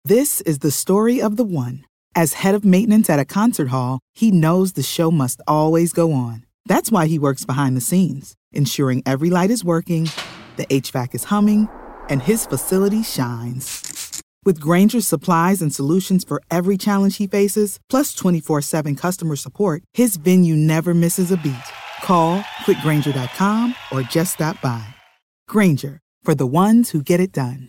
This is the story of the one. As head of maintenance at a concert hall, he knows the show must always go on. That's why he works behind the scenes, ensuring every light is working, the HVAC is humming, and his facility shines. With Grainger's supplies and solutions for every challenge he faces, plus 24/7 customer support, his venue never misses a beat. Call quickgrainger.com or just stop by. Grainger, for the ones who get it done.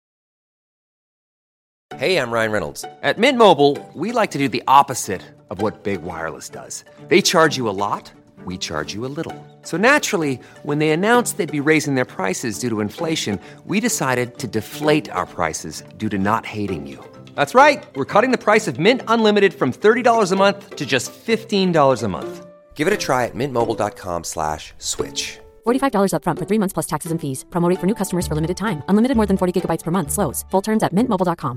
Hey, I'm Ryan Reynolds. At Mint Mobile, we like to do the opposite of what Big Wireless does. They charge you a lot, we charge you a little. So naturally, when they announced they'd be raising their prices due to inflation, we decided to deflate our prices due to not hating you. That's right. We're cutting the price of Mint Unlimited from $30 a month to just $15 a month. Give it a try at mintmobile.com/switch. $45 up front for 3 months plus taxes and fees. Promo rate for new customers for limited time. Unlimited more than 40 gigabytes per month. Slows full terms at mintmobile.com.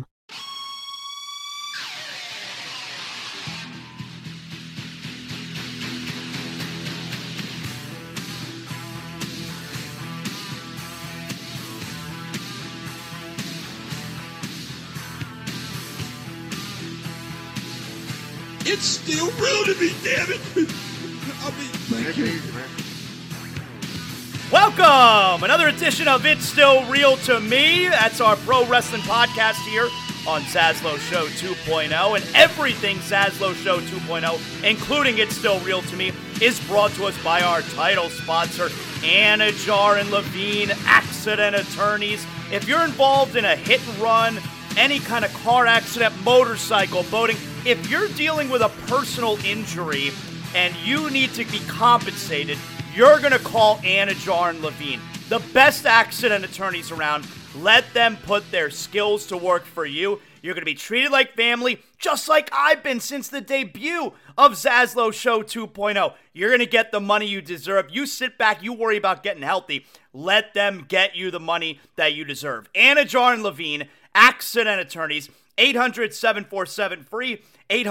It's still real to me, damn it! Thank you. Welcome! Another edition of It's Still Real to Me. That's our pro wrestling podcast here on Zaslow Show 2.0. And everything Zaslow Show 2.0, including It's Still Real to Me, is brought to us by our title sponsor, Anajar and Levine Accident Attorneys. If you're involved in a hit and run, any kind of car accident, motorcycle, boating, if you're dealing with a personal injury and you need to be compensated, you're going to call Anajar and Levine, the best accident attorneys around. Let them put their skills to work for you. You're going to be treated like family, just like I've been since the debut of Zaslow Show 2.0. You're going to get the money you deserve. You sit back, you worry about getting healthy. Let them get you the money that you deserve. Anajar and Levine, accident attorneys, 800-747-FREE,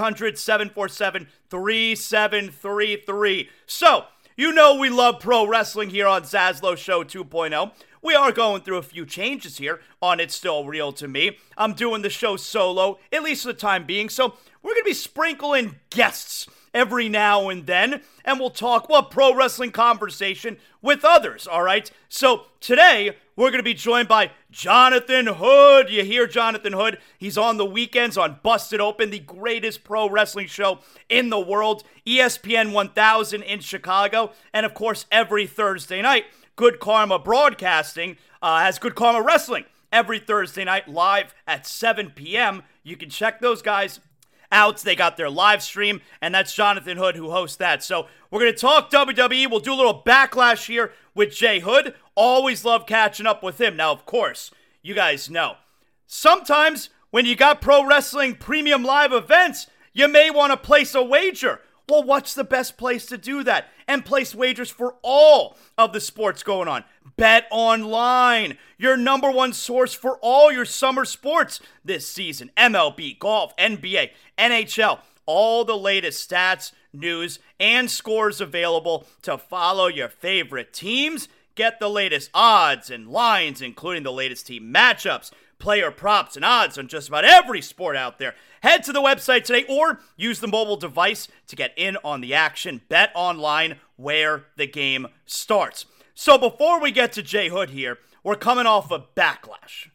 800-747-3733. So, you know we love pro wrestling here on Zaslow Show 2.0. We are going through a few changes here on It's Still Real to Me. I'm doing the show solo, at least for the time being, so we're going to be sprinkling guests every now and then, and we'll talk, pro wrestling conversation with others, all right? So today, we're going to be joined by Jonathan Hood. You hear Jonathan Hood. He's on the weekends on Busted Open, the greatest pro wrestling show in the world, ESPN 1000 in Chicago, and of course, every Thursday night, Good Karma Broadcasting has Good Karma Wrestling every Thursday night live at 7 p.m. You can check those guys out. They got their live stream, and that's Jonathan Hood who hosts that. So we're going to talk WWE. We'll do a little backlash here with Jay Hood. Always love catching up with him. Now, of course, you guys know, sometimes when you got pro wrestling premium live events, you may want to place a wager. Well, what's the best place to do that? And place wagers for all of the sports going on. Bet Online, your number one source for all your summer sports this season. MLB, golf, NBA, NHL, all the latest stats, news, and scores available to follow your favorite teams. Get the latest odds and lines, including the latest team matchups, player props, and odds on just about every sport out there. Head to the website today or use the mobile device to get in on the action. Bet Online, where the game starts. So before we get to Jay Hood here, we're coming off a Backlash.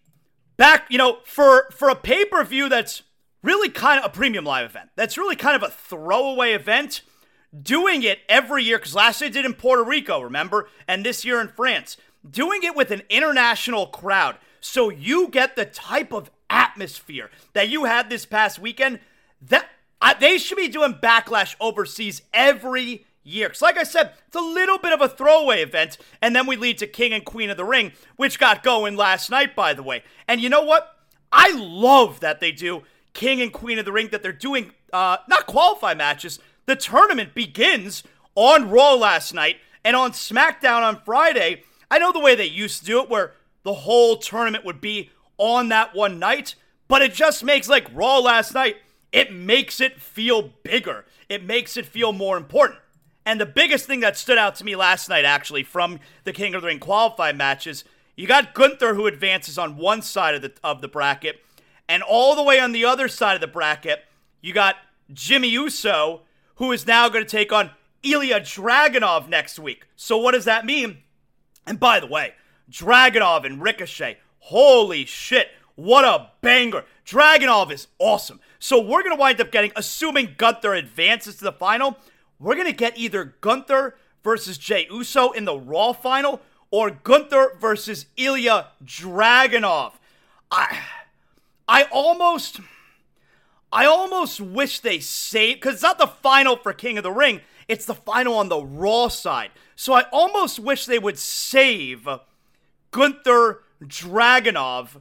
For a pay-per-view that's really kind of a premium live event, that's really kind of a throwaway event, doing it every year, because last year they did in Puerto Rico, remember? And this year in France. Doing it with an international crowd, so you get the type of atmosphere that you had this past weekend, that they should be doing Backlash overseas every year. Because like I said, it's a little bit of a throwaway event, and then we lead to King and Queen of the Ring, which got going last night, by the way. And you know what? I love that they do King and Queen of the Ring, that they're doing, not qualify matches. The tournament begins on Raw last night, and on SmackDown on Friday. I know the way they used to do it, where the whole tournament would be on that one night, but it just makes, like Raw last night, it makes it feel bigger. It makes it feel more important. And the biggest thing that stood out to me last night, actually, from the King of the Ring qualifying matches, you got Gunther, who advances on one side of the bracket, And all the way on the other side of the bracket, you got Jimmy Uso, who is now going to take on Ilya Dragunov next week. So what does that mean? And by the way, Dragunov and Ricochet, holy shit, what a banger. Dragunov is awesome. So we're going to wind up getting, assuming Gunther advances to the final, we're going to get either Gunther versus Jey Uso in the Raw final or Gunther versus Ilya Dragunov. I almost wish they saved, because it's not the final for King of the Ring, it's the final on the Raw side. So I almost wish they would save Gunther Dragunov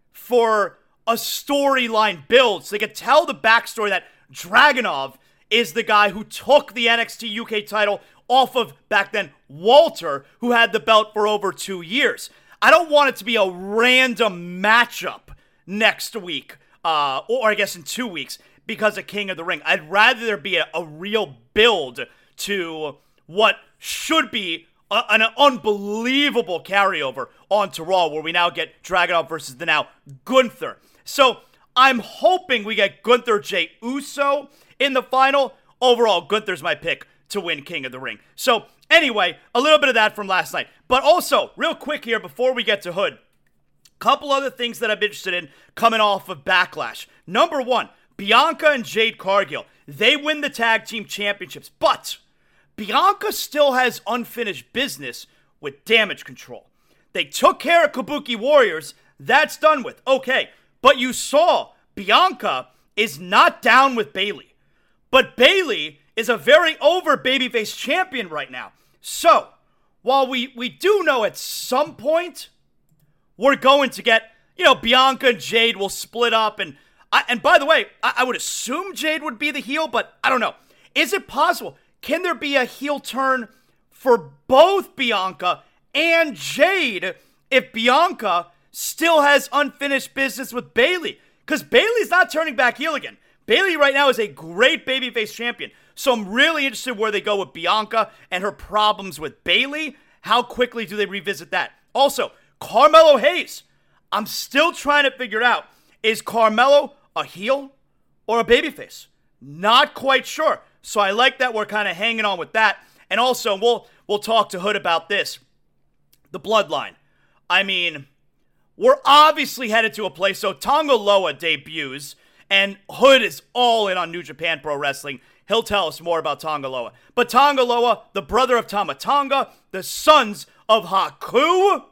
for a storyline build, so they could tell the backstory that Dragunov is the guy who took the NXT UK title off of, back then, Walter, who had the belt for over 2 years. I don't want it to be a random matchup next week, or I guess in 2 weeks, because of King of the Ring. I'd rather there be a real build to what should be an unbelievable carryover onto Raw, where we now get Dragunov versus the now Gunther. So I'm hoping we get Gunther Jey Uso in the final. Overall, Gunther's my pick to win King of the Ring. So anyway, a little bit of that from last night. But also, real quick here before we get to Hood, couple other things that I'm interested in coming off of Backlash. Number one, Bianca and Jade Cargill. They win the tag team championships, but Bianca still has unfinished business with Damage Control. They took care of Kabuki Warriors. That's done with. Okay, but you saw Bianca is not down with Bayley. But Bayley is a very over babyface champion right now. So, while we do know at some point we're going to get, Bianca and Jade will split up. And by the way, I would assume Jade would be the heel, but I don't know. Is it possible? Can there be a heel turn for both Bianca and Jade if Bianca still has unfinished business with Bayley? Because Bayley's not turning back heel again. Bayley right now is a great babyface champion. So I'm really interested where they go with Bianca and her problems with Bayley. How quickly do they revisit that? Also, Carmelo Hayes. I'm still trying to figure out, is Carmelo a heel or a babyface? Not quite sure. So I like that we're kind of hanging on with that. And also, we'll talk to Hood about this. The Bloodline. I mean, we're obviously headed to a place. So Tonga Loa debuts, and Hood is all in on New Japan Pro Wrestling. He'll tell us more about Tonga Loa. But Tonga Loa, the brother of Tama Tonga, the sons of Haku,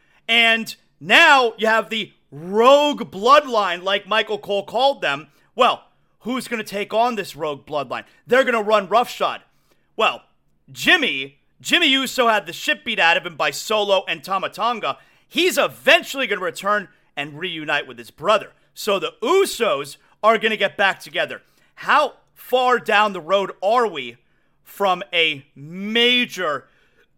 and now you have the Rogue Bloodline, like Michael Cole called them. Well, who's going to take on this Rogue Bloodline? They're going to run roughshod. Well, Jimmy Uso had the shit beat out of him by Solo and Tama Tonga. He's eventually going to return and reunite with his brother. So the Usos are going to get back together. How far down the road are we from a major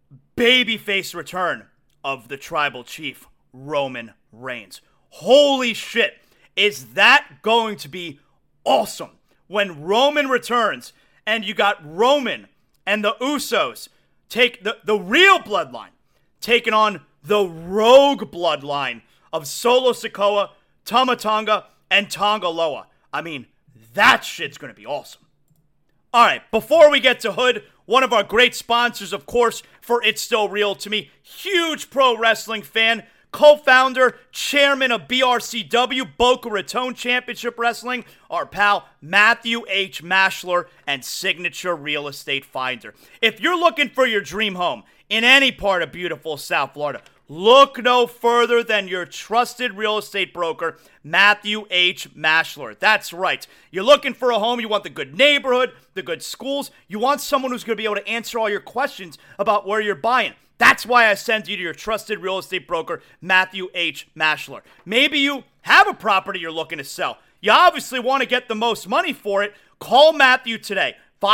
babyface return of the tribal chief, Roman Reigns? Holy shit. Is that going to be awesome when Roman returns and you got Roman and the Usos take the real bloodline taking on the Rogue Bloodline of Solo Sikoa, Tama Tonga, and Tonga Loa. I mean, that shit's going to be awesome. All right, before we get to Hood, one of our great sponsors, of course, for It's Still Real to Me, huge pro wrestling fan, co-founder, chairman of BRCW, Boca Raton Championship Wrestling, our pal Matthew H. Mashler, and Signature Real Estate Finder. If you're looking for your dream home in any part of beautiful South Florida, look no further than your trusted real estate broker, Matthew H. Mashler. That's right. You're looking for a home, you want the good neighborhood, the good schools, you want someone who's going to be able to answer all your questions about where you're buying. That's why I send you to your trusted real estate broker, Matthew H. Mashler. Maybe you have a property you're looking to sell. You obviously want to get the most money for it. Call Matthew today,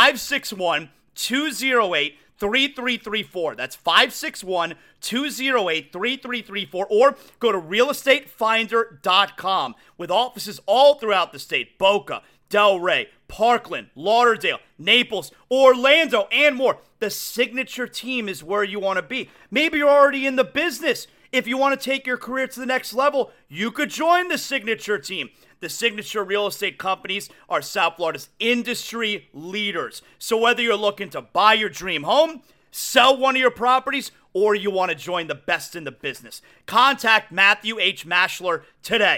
561-208-3334. That's 561-208-3334. Or go to realestatefinder.com with offices all throughout the state. Boca, Delray, Parkland, Lauderdale, Naples, Orlando, and more. The Signature team is where you want to be. Maybe you're already in the business. If you want to take your career to the next level, you could join the Signature team. The Signature Real Estate companies are South Florida's industry leaders. So whether you're looking to buy your dream home, sell one of your properties, or you want to join the best in the business, contact Matthew H. Mashler today.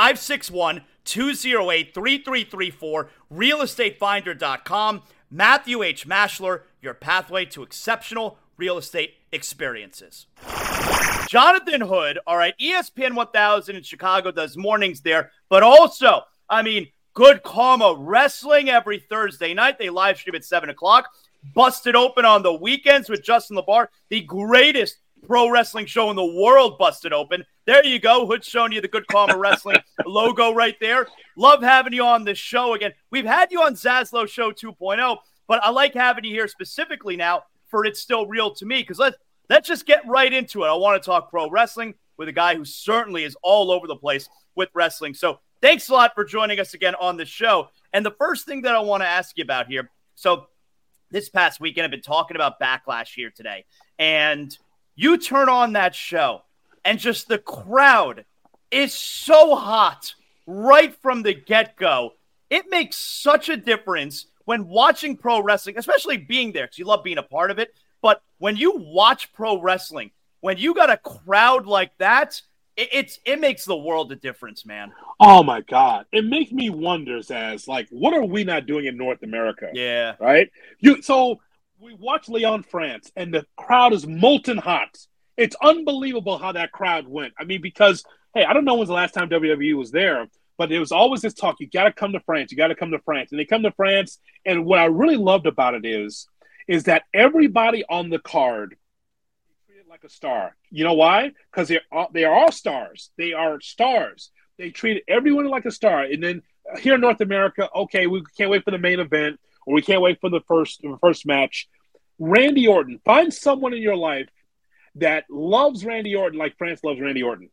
561-208-3334, realestatefinder.com. Matthew H. Mashler, your pathway to exceptional real estate experiences. Jonathan Hood, all right, ESPN 1000 in Chicago does mornings there, but also, Good Karma Wrestling every Thursday night. They live stream at 7 o'clock. Busted Open on the weekends with Justin LaBar, the greatest pro wrestling show in the world, Busted Open. There you go. Hood showing you the Good Karma Wrestling logo right there. Love having you on the show again. We've had you on Zaslow Show 2.0, but I like having you here specifically now for It's Still Real to Me, because let's just get right into it. I want to talk pro wrestling with a guy who certainly is all over the place with wrestling. So thanks a lot for joining us again on the show. And the first thing that I want to ask you about here, so this past weekend I've been talking about Backlash here today, and you turn on that show and just the crowd is so hot right from the get-go. It makes such a difference when watching pro wrestling, especially being there, because you love being a part of it. But when you watch pro wrestling, when you got a crowd like that, it makes the world a difference, man. Oh, my God. It makes me wonder, Zaz, what are we not doing in North America? Yeah. Right? So we watch Leon France, and the crowd is molten hot. It's unbelievable how that crowd went. Because, hey, I don't know when's the last time WWE was there, but there was always this talk, you got to come to France, you got to come to France. And they come to France, and what I really loved about it is that everybody on the card is treated like a star. You know why? Because they are all stars. They are stars. They treat everyone like a star. And then here in North America, okay, we can't wait for the main event, or we can't wait for the first match. Randy Orton. Find someone in your life that loves Randy Orton like France loves Randy Orton.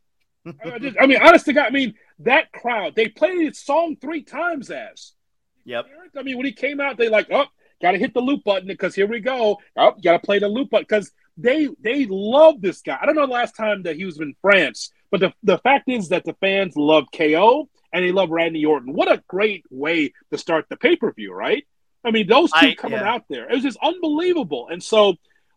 Honest to God, that crowd, they played his song 3 times as. Yep. When he came out, they got to hit the loop button because here we go. Oh, got to play the loop button because they love this guy. I don't know the last time that he was in France, but the fact is that the fans love KO and they love Randy Orton. What a great way to start the pay-per-view, right? Those two coming out there. It was just unbelievable. And so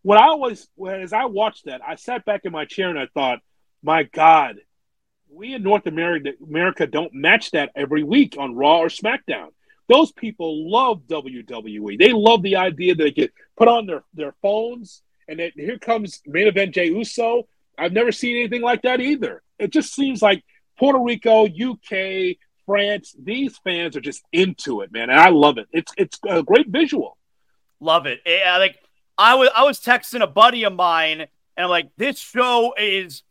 as I watched that, I sat back in my chair and I thought, my God, we in North America don't match that every week on Raw or SmackDown. Those people love WWE. They love the idea that they get put on their phones, and then here comes main event Jey Uso. I've never seen anything like that either. It just seems like Puerto Rico, UK, France, these fans are just into it, man, and I love it. It's a great visual. Love it. I was texting a buddy of mine, and I'm like, this show is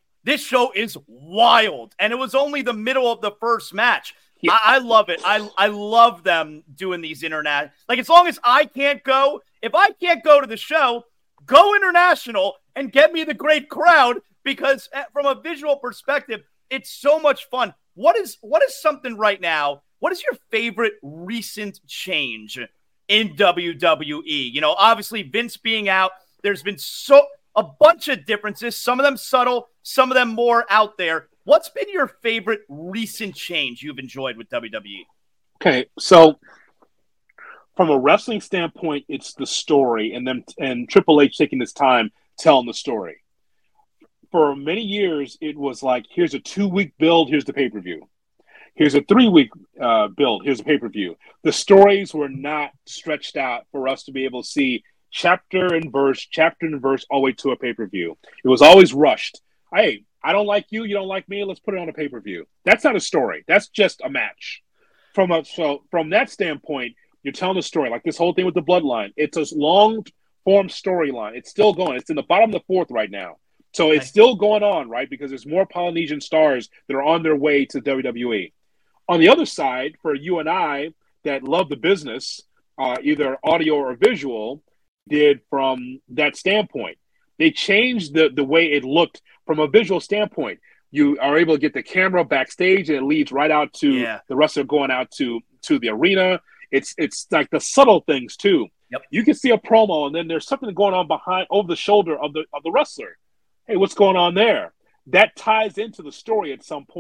wild, and it was only the middle of the first match. Yeah. I love it. I love them doing these internet. As long as I can't go, if I can't go to the show, go international and get me the great crowd, because from a visual perspective, it's so much fun. What is something right now? What is your favorite recent change in WWE? Obviously Vince being out, there's been a bunch of differences, some of them subtle, some of them more out there. What's been your favorite recent change you've enjoyed with WWE? Okay, so from a wrestling standpoint, it's the story, and Triple H taking his time telling the story. For many years, it was like, here's a 2-week build, here's the pay-per-view. Here's a 3-week build, here's a pay-per-view. The stories were not stretched out for us to be able to see chapter and verse all the way to a pay-per-view. It was always rushed. Hey, I don't like you, you don't like me, let's put it on a pay-per-view. That's not a story. That's just a match. So from that standpoint, you're telling a story. Like this whole thing with the Bloodline, it's a long-form storyline. It's still going. It's in the bottom of the 4th right now. So it's still going on, right? Because there's more Polynesian stars that are on their way to WWE. On the other side, for you and I that love the business, either audio or visual, did from that standpoint. They changed the way it looked from a visual standpoint. You are able to get the camera backstage, and it leads right out to the wrestler going out to the arena. It's like the subtle things too. Yep. You can see a promo, and then there's something going on behind over the shoulder of the wrestler. Hey, what's going on there? That ties into the story at some point.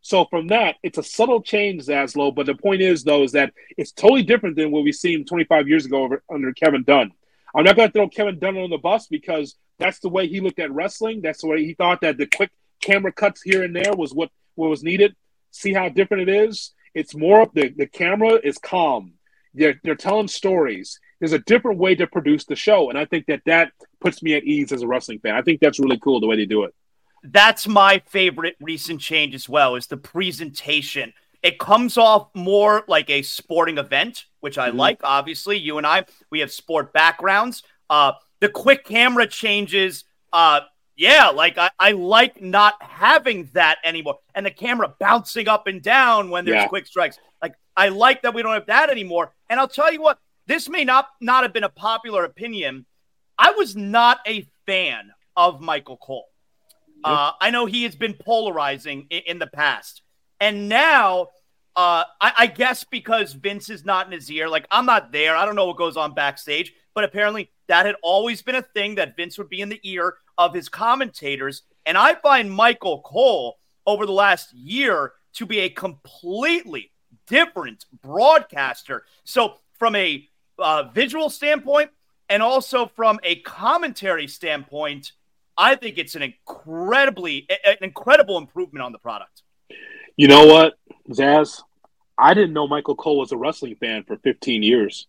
So from that, it's a subtle change, Zaslow. But the point is, though, is that it's totally different than what we've seen 25 years ago under Kevin Dunn. I'm not going to throw Kevin Dunn on the bus because that's the way he looked at wrestling. That's the way he thought that the quick camera cuts here and there was what was needed. See how different it is? It's more of the camera is calm. They're telling stories. There's a different way to produce the show. And I think that puts me at ease as a wrestling fan. I think that's really cool the way they do it. That's my favorite recent change as well, is the presentation. It comes off more like a sporting event, which I like. Obviously, you and I, we have sport backgrounds. The quick camera changes, I like not having that anymore. And the camera bouncing up and down when there's quick strikes. Like, I like that we don't have that anymore. And I'll tell you what, this may not have been a popular opinion. I was not a fan of Michael Cole. I know he has been polarizing in the past. And now, I guess because Vince is not in his ear, like, I'm not there. I don't know what goes on backstage. But apparently that had always been a thing, that Vince would be in the ear of his commentators. And I find Michael Cole over the last year to be a completely different broadcaster. So from a visual standpoint and also from a commentary standpoint, I think it's an incredible improvement on the product. You know what, Zaz? I didn't know Michael Cole was a wrestling fan for 15 years.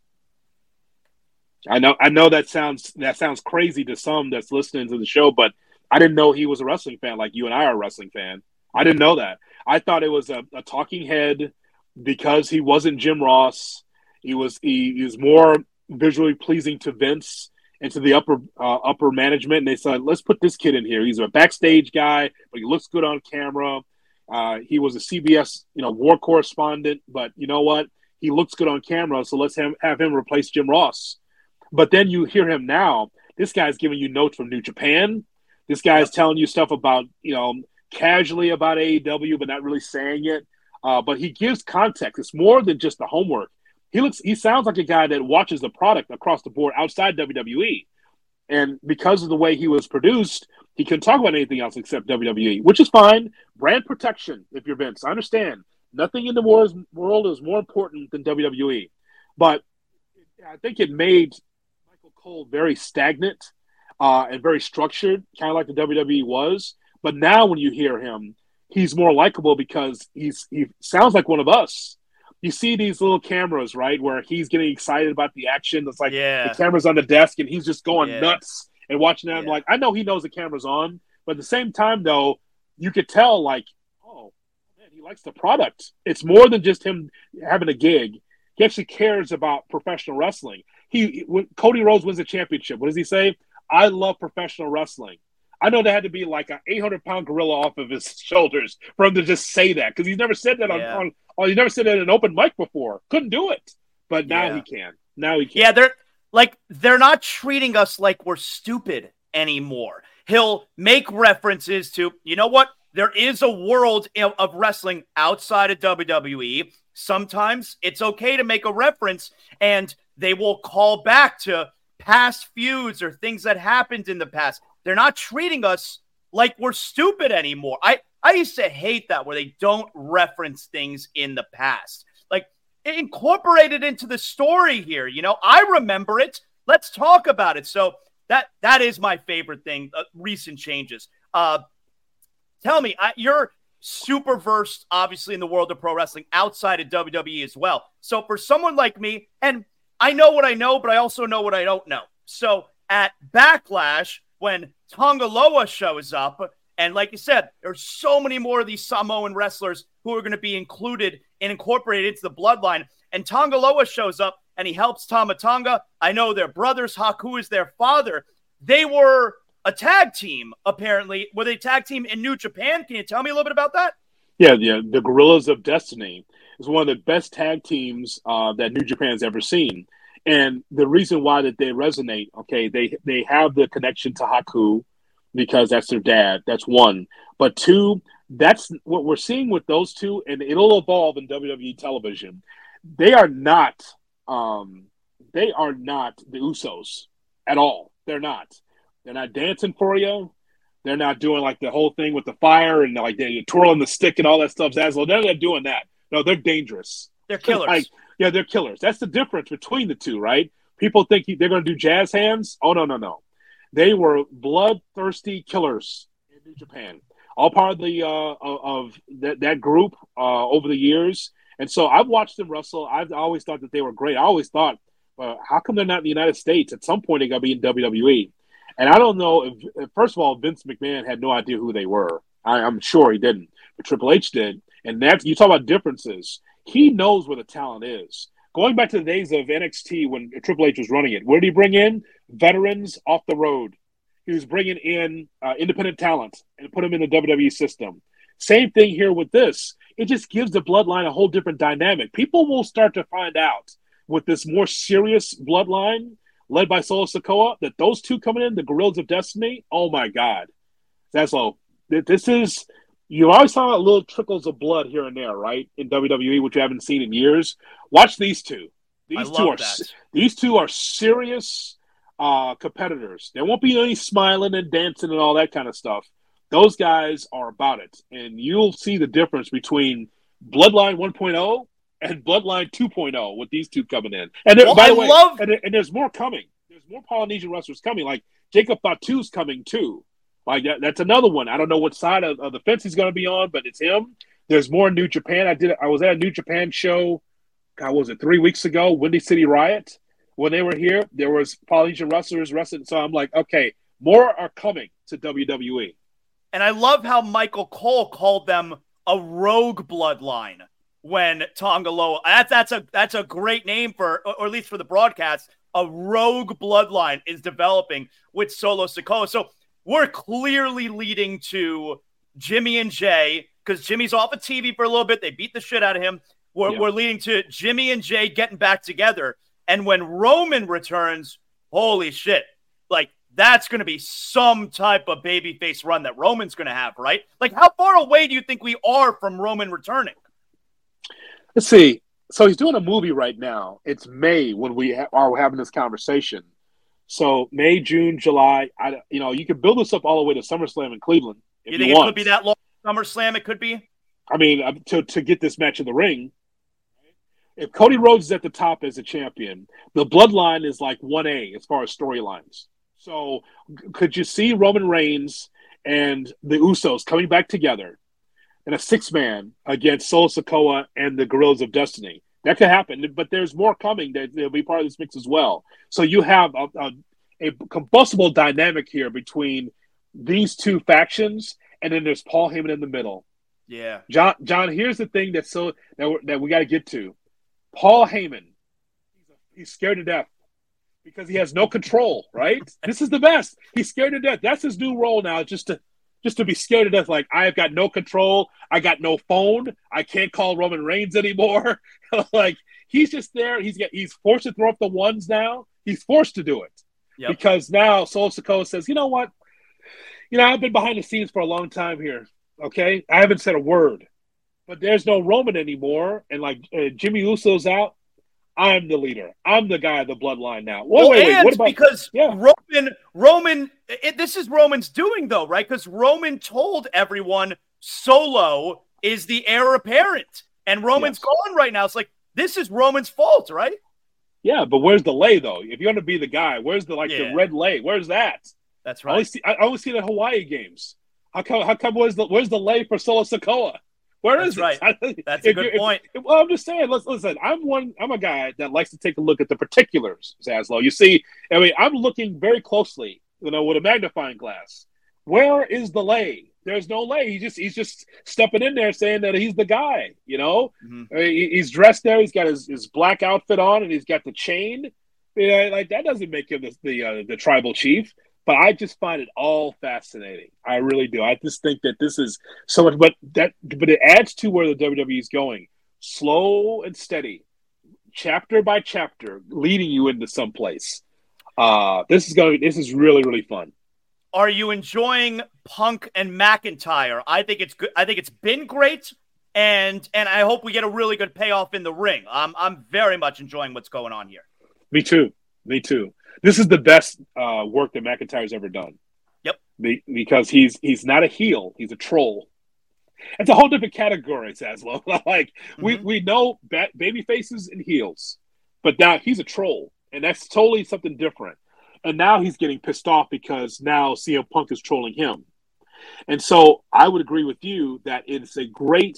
I know that sounds crazy to some that's listening to the show, but I didn't know he was a wrestling fan like you and I are a wrestling fan. I didn't know that. I thought it was a talking head because he wasn't Jim Ross. He was more visually pleasing to Vince and to the upper management. And they said, let's put this kid in here. He's a backstage guy, but he looks good on camera. He was a CBS, war correspondent, but you know what? He looks good on camera, so let's have him replace Jim Ross. But then you hear him now. This guy's giving you notes from New Japan. This guy's telling you stuff about, casually about AEW, but not really saying it. But he gives context. It's more than just the homework. He sounds like a guy that watches the product across the board outside WWE. And because of the way he was produced, he couldn't talk about anything else except WWE, which is fine. Brand protection, if you're Vince. I understand. Nothing in the world is more important than WWE. But I think it made Michael Cole very stagnant and very structured, kind of like the WWE was. But now when you hear him, he's more likable because he sounds like one of us. You see these little cameras, right, where he's getting excited about the action. It's like the camera's on the desk and he's just going nuts and watching that. I'm like, I know he knows the camera's on, but at the same time, though, you could tell, like, oh, man, he likes the product. It's more than just him having a gig. He actually cares about professional wrestling. When Cody Rhodes wins a championship, what does he say? I love professional wrestling. I know there had to be like an 800-pound gorilla off of his shoulders for him to just say that, because he's never said that he never said that in an open mic before. Couldn't do it, but now he can. Now he can. Yeah, they're not treating us like we're stupid anymore. He'll make references to, you know what? There is a world of wrestling outside of WWE. Sometimes it's okay to make a reference, and they will call back to past feuds or things that happened in the past. They're not treating us like we're stupid anymore. I used to hate that, where they don't reference things in the past. Like, incorporate it into the story here. I remember it. Let's talk about it. So that is my favorite thing, recent changes. Tell me, you're super versed, obviously, in the world of pro wrestling outside of WWE as well. So for someone like me, and I know what I know, but I also know what I don't know. So at Backlash, when Tonga Loa shows up, and like you said, there's so many more of these Samoan wrestlers who are going to be included and incorporated into the bloodline. And Tonga Loa shows up, and he helps Tama Tonga. I know they're brothers. Haku is their father. They were a tag team, apparently. Were they a tag team in New Japan? Can you tell me a little bit about that? Yeah. The Gorillas of Destiny is one of the best tag teams that New Japan's ever seen. And the reason why that they resonate, okay, they have the connection to Haku because that's their dad. That's one. But two, that's what we're seeing with those two, and it'll evolve in WWE television. They are not the Usos at all. They're not. They're not dancing for you. They're not doing like the whole thing with the fire and like they're twirling the stick and all that stuff. Zaslow, they're not doing that. No, they're dangerous. They're killers. Like, yeah, they're killers. That's the difference between the two, right? People think they're going to do jazz hands. Oh, no. They were bloodthirsty killers in New Japan. All part of the of that group over the years. And so I've watched them wrestle. I've always thought that they were great. I always thought, how come they're not in the United States? At some point, they got to be in WWE. And I don't know if, first of all, Vince McMahon had no idea who they were. I'm sure he didn't, but Triple H did. And that you talk about differences. He knows where the talent is. Going back to the days of NXT when Triple H was running it, where did he bring in? Veterans off the road. He was bringing in independent talent and put them in the WWE system. Same thing here with this. It just gives the bloodline a whole different dynamic. People will start to find out with this more serious bloodline led by Solo Sikoa, that those two coming in, the Guerrillas of Destiny, oh my God. Zaslow, this is, you always talk about little trickles of blood here and there, right? In WWE, which you haven't seen in years. Watch these two. These two are serious competitors. There won't be any smiling and dancing and all that kind of stuff. Those guys are about it. And you'll see the difference between Bloodline 1.0 and Bloodline 2.0 with these two coming in. And by the way, and there's more coming. There's more Polynesian wrestlers coming. Like Jacob Fatu's coming too. Like that's another one. I don't know what side of the fence he's going to be on, but it's him. There's more New Japan. I was at a New Japan show. God, was it 3 weeks ago? Windy City Riot. When they were here, there was Polynesian wrestlers wrestling. So I'm like, okay, more are coming to WWE. And I love how Michael Cole called them a rogue bloodline when Tongaloa. That's a great name for, or at least for the broadcast. A rogue bloodline is developing with Solo Sikoa. So we're clearly leading to Jimmy and Jay, because Jimmy's off of TV for a little bit. They beat the shit out of him. We're leading to Jimmy and Jay getting back together. And when Roman returns, holy shit, like that's going to be some type of babyface run that Roman's going to have, right? Like how far away do you think we are from Roman returning? Let's see. So he's doing a movie right now. It's May when we are having this conversation. So May, June, July. You can build this up all the way to SummerSlam in Cleveland. You think it could be that long? SummerSlam, it could be. I mean, to get this match in the ring. If Cody Rhodes is at the top as a champion, the bloodline is like 1A as far as storylines. So could you see Roman Reigns and the Usos coming back together in a 6-man against Solo Sikoa and the Guerrillas of Destiny? That could happen, but there's more coming that will be part of this mix as well. So you have a combustible dynamic here between these two factions, and then there's Paul Heyman in the middle. Yeah. John, here's the thing that we got to get to. Paul Heyman, he's scared to death because he has no control, right? This is the best. He's scared to death. That's his new role now, just to be scared to death. Like, I've got no control. I got no phone. I can't call Roman Reigns anymore. Like, he's just there. He's forced to throw up the ones now. He's forced to do it because now Solo Sikoa says, you know what? I've been behind the scenes for a long time here, okay? I haven't said a word. But there's no Roman anymore, and like Jimmy Uso's out. I'm the leader. I'm the guy of the bloodline now. Wait. What about because Roman? This is Roman's doing though, right? Because Roman told everyone Solo is the heir apparent, and Roman's gone right now. It's like this is Roman's fault, right? Yeah, but where's the lay though? If you're going to be the guy, where's the red lay? Where's that? That's right. I only see the Hawaii games. How come? Where's the lay for Solo Sikoa? Where is That's it? Right. That's a good point. Well, I'm just saying. Listen. I'm a guy that likes to take a look at the particulars, Zaslow. You see, I'm looking very closely, with a magnifying glass. Where is the lay? There's no lay. He's just stepping in there saying that he's the guy. Mm-hmm. He's dressed there. He's got his black outfit on, and he's got the chain. Like that doesn't make him the tribal chief. But I just find it all fascinating. I really do. I just think that this is so much, but it adds to where the WWE is going, slow and steady, chapter by chapter, leading you into someplace. This is really, really fun. Are you enjoying Punk and McIntyre? I think it's good. I think it's been great, and I hope we get a really good payoff in the ring. I'm very much enjoying what's going on here. Me too. This is the best work that McIntyre's ever done. Yep. Because he's not a heel, he's a troll. It's a whole different category, Saslo. Like we know baby faces and heels, but now he's a troll, and that's totally something different. And now he's getting pissed off because now CM Punk is trolling him. And so I would agree with you that it's a great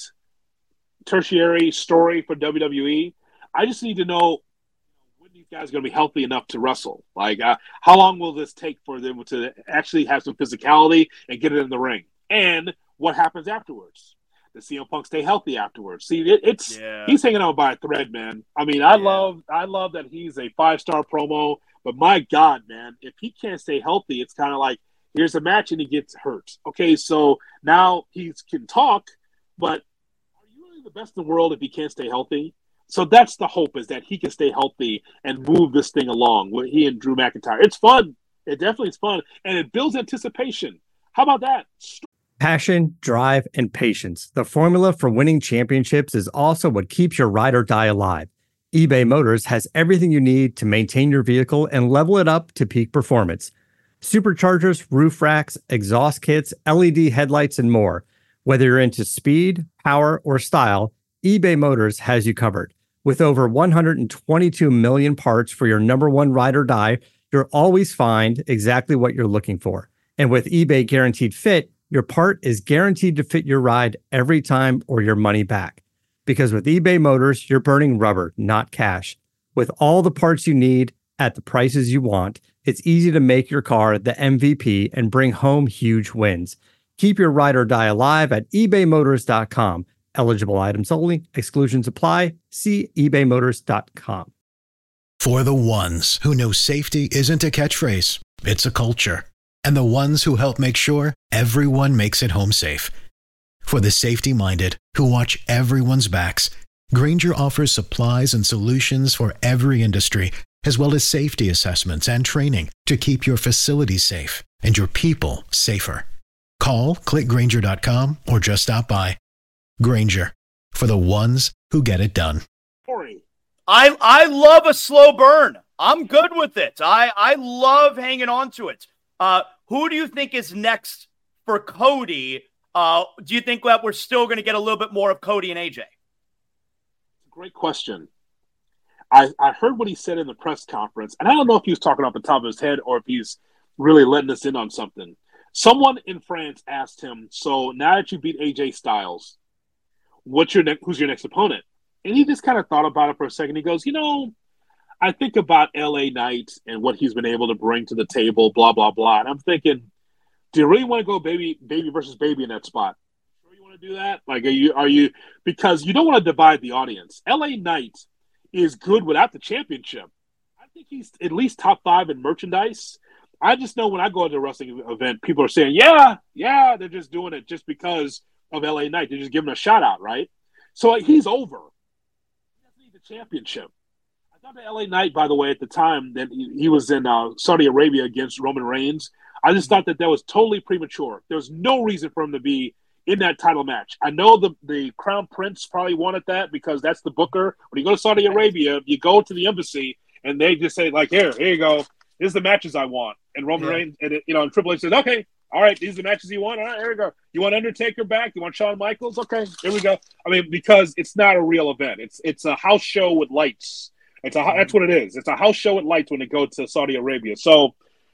tertiary story for WWE. I just need to know when these guys are going to be healthy enough to wrestle. Like, how long will this take for them to actually have some physicality and get it in the ring? And what happens afterwards? Does CM Punk stay healthy afterwards? See, he's hanging on by a thread, man. I mean, I love that he's a 5-star promo, but my God, man, if he can't stay healthy, it's kind of like, here's a match and he gets hurt. Okay, so now he can talk, but are you really the best in the world if he can't stay healthy? So that's the hope, is that he can stay healthy and move this thing along with he and Drew McIntyre. It's fun. It definitely is fun, and it builds anticipation. How about that? Passion, drive, and patience. The formula for winning championships is also what keeps your ride or die alive. eBay Motors has everything you need to maintain your vehicle and level it up to peak performance. Superchargers, roof racks, exhaust kits, LED headlights, and more. Whether you're into speed, power, or style, eBay Motors has you covered. With over 122 million parts for your number one ride or die, you'll always find exactly what you're looking for. And with eBay Guaranteed Fit, your part is guaranteed to fit your ride every time or your money back. Because with eBay Motors, you're burning rubber, not cash. With all the parts you need at the prices you want, it's easy to make your car the MVP and bring home huge wins. Keep your ride or die alive at ebaymotors.com. Eligible items only. Exclusions apply. See ebaymotors.com. For the ones who know safety isn't a catchphrase, it's a culture. And the ones who help make sure everyone makes it home safe. For the safety-minded who watch everyone's backs, Grainger offers supplies and solutions for every industry, as well as safety assessments and training to keep your facilities safe and your people safer. Call, click Grainger.com, or just stop by. Grainger, for the ones who get it done. I love a slow burn. I'm good with it. I love hanging on to it. Who do you think is next for Cody? Do you think that we're still going to get a little bit more of Cody and AJ? Great question. I heard what he said in the press conference, and I don't know if he was talking off the top of his head or if he's really letting us in on something. Someone in France asked him, so now that you beat AJ Styles, who's your next opponent? And he just kind of thought about it for a second. He goes, I think about LA Knight and what he's been able to bring to the table, blah, blah, blah. And I'm thinking, do you really want to go baby versus baby in that spot? Sure you want to do that? Like, are you because you don't want to divide the audience. LA Knight is good without the championship. I think he's at least top 5 in merchandise. I just know when I go to a wrestling event, people are saying, yeah, they're just doing it just because of LA Knight. They're just giving a shout out, right? So he's over. He doesn't need the championship. I thought that LA Knight, by the way, at the time that he was in Saudi Arabia against Roman Reigns, I just thought that was totally premature. There was no reason for him to be in that title match. I know the Crown Prince probably wanted that because that's the booker. When you go to Saudi Arabia, you go to the embassy and they just say, like, here you go. This is the matches I want. And Roman Reigns, and Triple H says, okay, all right, these are the matches you want. All right, here we go. You want Undertaker back? You want Shawn Michaels? Okay, here we go. I mean, because it's not a real event. It's a house show with lights. That's what it is. It's a house show with lights when they go to Saudi Arabia. So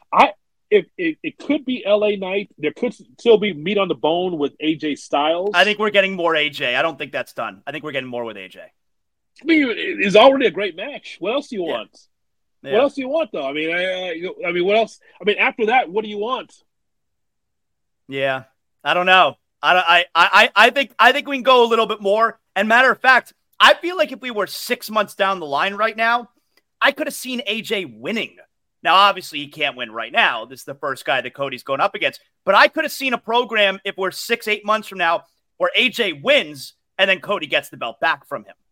it could be LA Knight. There could still be meat on the bone with AJ Styles. I think we're getting more AJ. I don't think that's done. I think we're getting more with AJ. I mean, it's already a great match. What else do you want? Yeah. What else do you want, though? I mean, what else? I mean, after that, what do you want? Yeah, I don't know. I think we can go a little bit more. And matter of fact, I feel like if we were 6 months down the line right now, I could have seen AJ winning. Now, obviously, he can't win right now. This is the first guy that Cody's going up against. But I could have seen a program if we're 6-8 months from now where AJ wins and then Cody gets the belt back from him.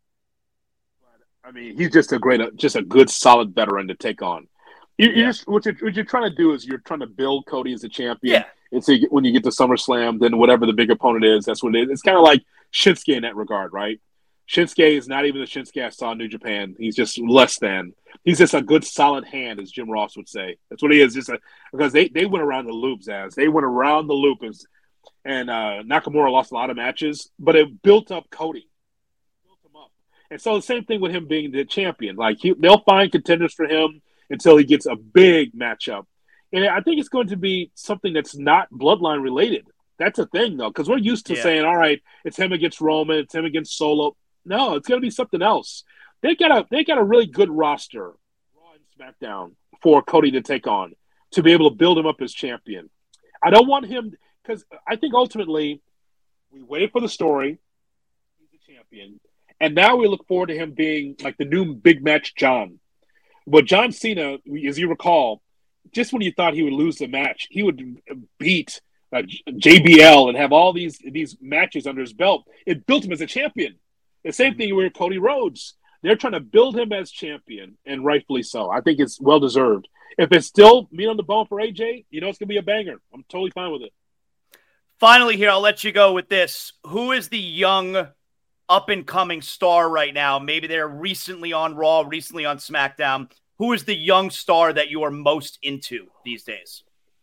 I mean, he's just a good, solid veteran to take on. What you're trying to do is you're trying to build Cody as a champion. Yeah. And so when you get to SummerSlam, then whatever the big opponent is, that's what it is. It's kind of like Shinsuke in that regard, right? Shinsuke is not even the Shinsuke I saw in New Japan. He's just less than. He's just a good solid hand, as Jim Ross would say. That's what he is. Because they went around the loop, Zaz. They went around the loop, and Nakamura lost a lot of matches, but it built up Cody. Built him up. And so the same thing with him being the champion. Like they'll find contenders for him until he gets a big matchup. And I think it's going to be something that's not bloodline related. That's a thing, though, because we're used to saying, all right, it's him against Roman, it's him against Solo. No, it's going to be something else. They got a really good roster, Raw and SmackDown, for Cody to take on, to be able to build him up as champion. I don't want him, because I think ultimately we waited for the story. He's the champion. And now we look forward to him being like the new big match John. But John Cena, as you recall, just when you thought he would lose the match, he would beat JBL and have all these matches under his belt. It built him as a champion. The same thing with Cody Rhodes. They're trying to build him as champion, and rightfully so. I think it's well-deserved. If it's still meat on the bone for AJ, it's going to be a banger. I'm totally fine with it. Finally here, I'll let you go with this. Who is the young, up-and-coming star right now? Maybe they're recently on Raw, recently on SmackDown. Who is the young star that you are most into these days?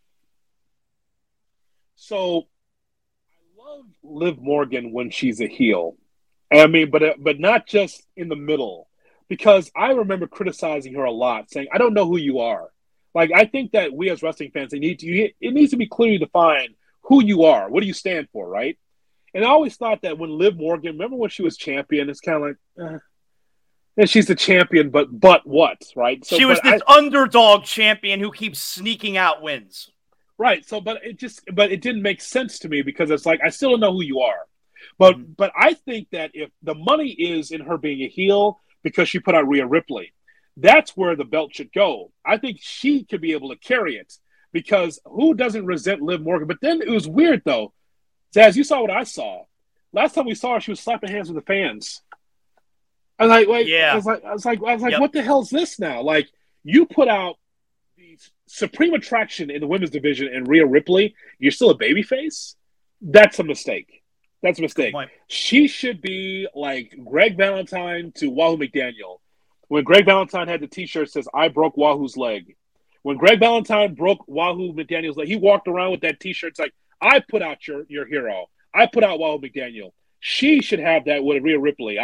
So, I love Liv Morgan when she's a heel. I mean, but not just in the middle, because I remember criticizing her a lot, saying, "I don't know who you are." Like, I think that we as wrestling fans, it needs to be clearly defined who you are. What do you stand for, right? And I always thought that when Liv Morgan, remember when she was champion, it's kind of like, and she's the champion, but what, right? So, she was this underdog champion who keeps sneaking out wins. Right. So, but it didn't make sense to me, because it's like, I still don't know who you are. But I think that if the money is in her being a heel because she put out Rhea Ripley, that's where the belt should go. I think she could be able to carry it, because who doesn't resent Liv Morgan? But then it was weird, though. Zaz, you saw what I saw. Last time we saw her, she was slapping hands with the fans. I was like, yeah. I was like, What the hell is this now? Like, you put out the supreme attraction in the women's division and Rhea Ripley, you're still a babyface? That's a mistake. That's a mistake. She should be like Greg Valentine to Wahoo McDaniel. When Greg Valentine had the T-shirt that says, "I broke Wahoo's leg." When Greg Valentine broke Wahoo McDaniel's leg, he walked around with that T-shirt. It's like, "I put out your hero. I put out Wahoo McDaniel." She should have that with Rhea Ripley.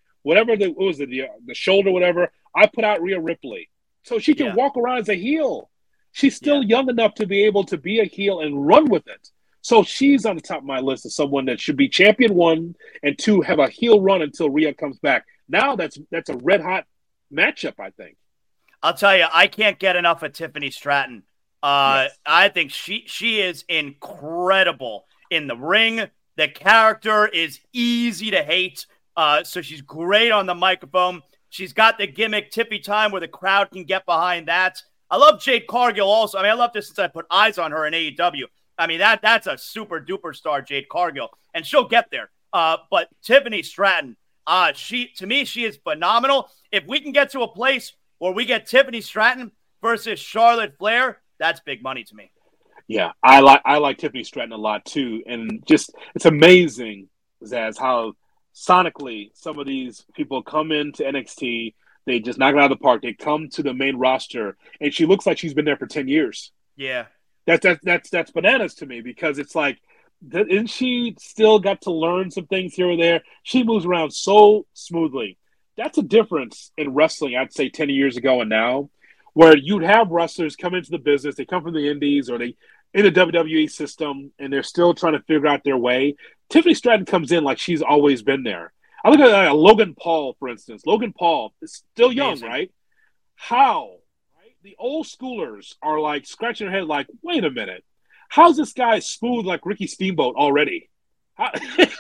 The shoulder, whatever. I put out Rhea Ripley. So she can walk around as a heel. She's still young enough to be able to be a heel and run with it. So she's on the top of my list of someone that should be champion 1 and 2, have a heel run until Rhea comes back. Now that's a red hot matchup, I think. I'll tell you, I can't get enough of Tiffany Stratton. Yes. I think she is incredible in the ring. The character is easy to hate. So she's great on the microphone. She's got the gimmick Tiffy time where the crowd can get behind that. I love Jade Cargill also. I mean, I love this since I put eyes on her in AEW. I mean, that's a super duper star, Jade Cargill, and she'll get there. But Tiffany Stratton, to me, she is phenomenal. If we can get to a place where we get Tiffany Stratton versus Charlotte Flair, that's big money to me. Yeah, I like Tiffany Stratton a lot too, and just it's amazing, Zaz, how sonically some of these people come into NXT, they just knock it out of the park. They come to the main roster, and she looks like she's been there for 10 years. Yeah. That's bananas to me, because it's like, isn't she still got to learn some things here or there? She moves around so smoothly. That's a difference in wrestling, I'd say 10 years ago and now, where you'd have wrestlers come into the business, they come from the indies or they in the WWE system, and they're still trying to figure out their way. Tiffany Stratton comes in like she's always been there. I look at Logan Paul, for instance. Logan Paul is still young, amazing. Right? How? The old schoolers are like scratching their head like, wait a minute. How's this guy smooth like Ricky Steamboat already? How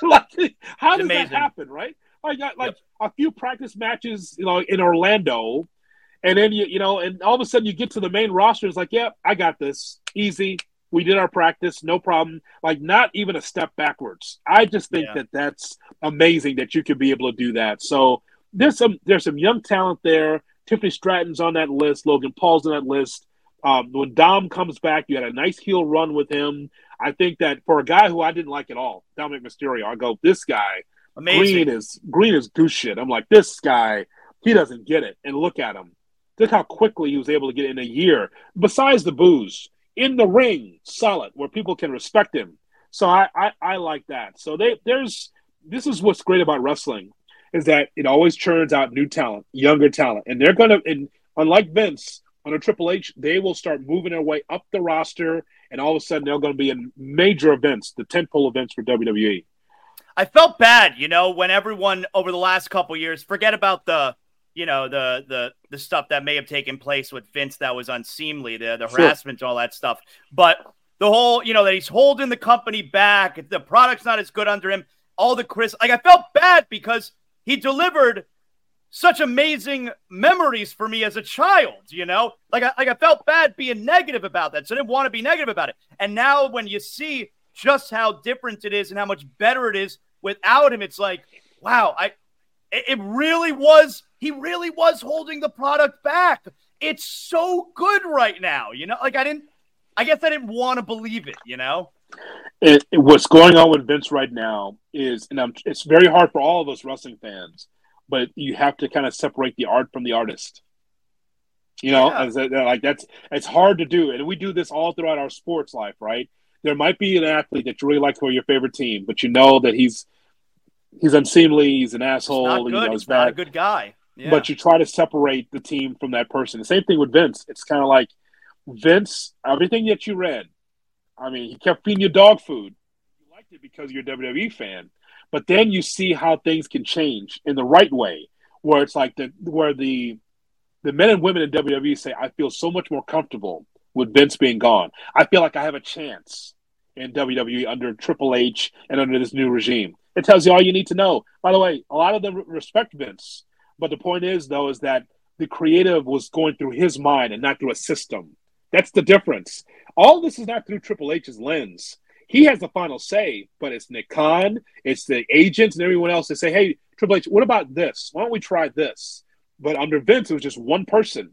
does that happen, right? Like a few practice matches, in Orlando, and then and all of a sudden you get to the main roster, it's like, yeah, I got this. Easy. We did our practice, no problem. Like, not even a step backwards. I just think that's amazing that you could be able to do that. So there's some young talent there. Tiffany Stratton's on that list. Logan Paul's on that list. When Dom comes back, you had a nice heel run with him. I think that for a guy who I didn't like at all, Dominic Mysterio, I go, this guy, amazing. Green is goose shit. I'm like, this guy, he doesn't get it. And look at him. Look how quickly he was able to get in a year. Besides the booze, in the ring, solid, where people can respect him. So I like that. So this is what's great about wrestling, is that it always churns out new talent, younger talent. And they're going to, and unlike Vince, under Triple H, they will start moving their way up the roster, and all of a sudden they're going to be in major events, the tentpole events for WWE. I felt bad, when everyone over the last couple years, forget about the stuff that may have taken place with Vince that was unseemly, the harassment, all that stuff. But the whole, that he's holding the company back, the product's not as good under him, all the I felt bad because he delivered such amazing memories for me as a child, I felt bad being negative about that. So I didn't want to be negative about it. And now when you see just how different it is and how much better it is without him, it's like, wow, it really was, he really was holding the product back. It's so good right now, I guess I didn't want to believe it, What's going on with Vince right now is, and it's very hard for all of us wrestling fans, but you have to kind of separate the art from the artist. It's hard to do. And we do this all throughout our sports life, right? There might be an athlete that you really like for your favorite team, but you know that he's unseemly, he's an asshole, he's not good. He's bad. Not a good guy. Yeah. But you try to separate the team from that person. The same thing with Vince. It's kind of like Vince, everything that you read, he kept feeding you dog food. You liked it because you're a WWE fan. But then you see how things can change in the right way, where it's like the men and women in WWE say, I feel so much more comfortable with Vince being gone. I feel like I have a chance in WWE under Triple H and under this new regime. It tells you all you need to know. By the way, a lot of them respect Vince. But the point is, though, is that the creative was going through his mind and not through a system. That's the difference. All this is not through Triple H's lens. He has the final say, but it's Nick Khan, it's the agents and everyone else that say, hey, Triple H, what about this? Why don't we try this? But under Vince, it was just one person.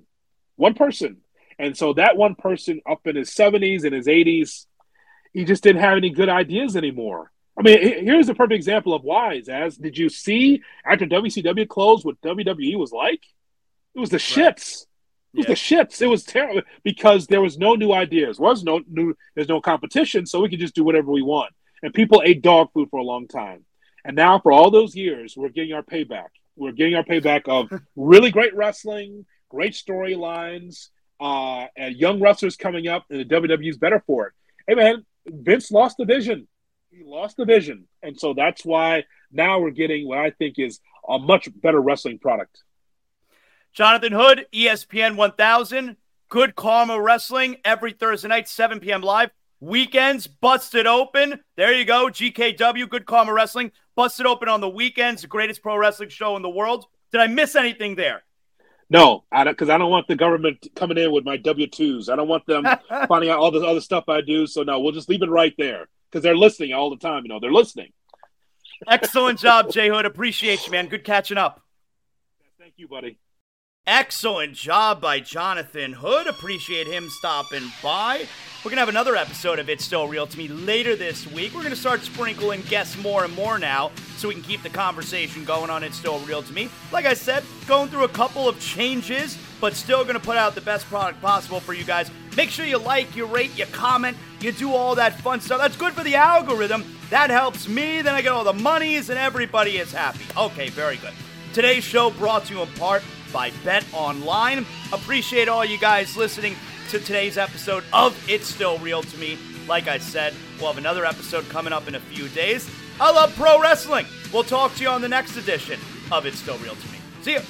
And so that one person up in his 70s and his 80s, he just didn't have any good ideas anymore. Here's a perfect example of why, Zaz. Did you see after WCW closed what WWE was like? It was the shits. It was the shits. It was terrible because there was no new ideas. There's no competition, so we could just do whatever we want. And people ate dog food for a long time. And now for all those years, we're getting our payback. We're getting our payback of really great wrestling, great storylines, and young wrestlers coming up, and the WWE's better for it. Hey, man, Vince lost the vision. He lost the vision. And so that's why now we're getting what I think is a much better wrestling product. Jonathan Hood, ESPN 1000, Good Karma Wrestling, every Thursday night, 7 p.m. live. Weekends, Busted Open. There you go, GKW, Good Karma Wrestling. Busted Open on the weekends, the greatest pro wrestling show in the world. Did I miss anything there? No, because I don't want the government coming in with my W-2s. I don't want them finding out all this other stuff I do. So, no, we'll just leave it right there because they're listening all the time. They're listening. Excellent job, Jay Hood. Appreciate you, man. Good catching up. Thank you, buddy. Excellent job by Jonathan Hood. Appreciate him stopping by. We're going to have another episode of It's Still Real to Me later this week. We're going to start sprinkling guests more and more now so we can keep the conversation going on It's Still Real to Me. Like I said, going through a couple of changes, but still going to put out the best product possible for you guys. Make sure you like, you rate, you comment, you do all that fun stuff. That's good for the algorithm. That helps me. Then I get all the monies and everybody is happy. Okay, very good. Today's show brought to you in part by Bet Online. Appreciate all you guys listening to today's episode of It's Still Real to Me. Like I said, we'll have another episode coming up in a few days. I love pro wrestling. We'll talk to you on the next edition of It's Still Real to Me. See ya.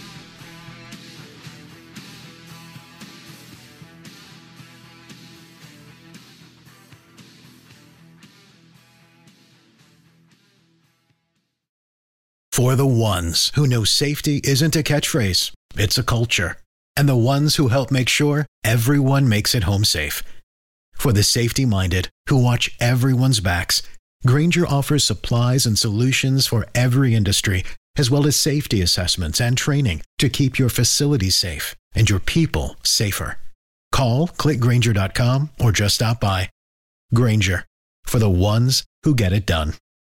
For the ones who know safety isn't a catchphrase, it's a culture. And the ones who help make sure everyone makes it home safe. For the safety-minded who watch everyone's backs, Grainger offers supplies and solutions for every industry, as well as safety assessments and training to keep your facilities safe and your people safer. Call, click Grainger.com, or just stop by. Grainger, for the ones who get it done.